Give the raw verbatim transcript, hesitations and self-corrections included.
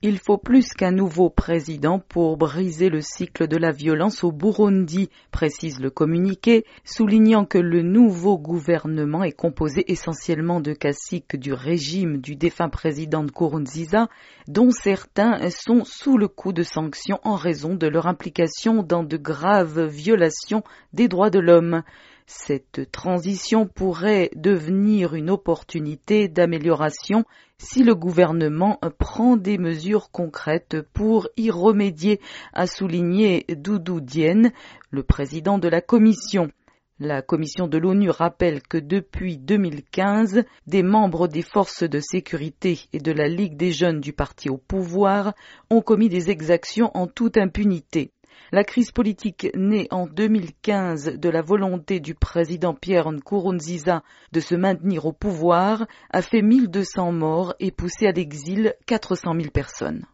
Il faut plus qu'un nouveau président pour briser le cycle de la violence au Burundi, précise le communiqué, soulignant que le nouveau gouvernement est composé essentiellement de caciques du régime du défunt président Nkurunziza, dont certains sont sous le coup de sanctions en raison de leur implication dans de graves violations des droits de l'homme. Cette transition pourrait devenir une opportunité d'amélioration si le gouvernement prend des mesures concrètes pour y remédier, a souligné Doudou Diène, le président de la commission. La commission de l'ONU rappelle que depuis deux mille quinze, des membres des forces de sécurité et de la Ligue des jeunes du parti au pouvoir ont commis des exactions en toute impunité. La crise politique née en deux mille quinze de la volonté du président Pierre Nkurunziza de se maintenir au pouvoir a fait mille deux cents morts et poussé à l'exil quatre cent mille personnes.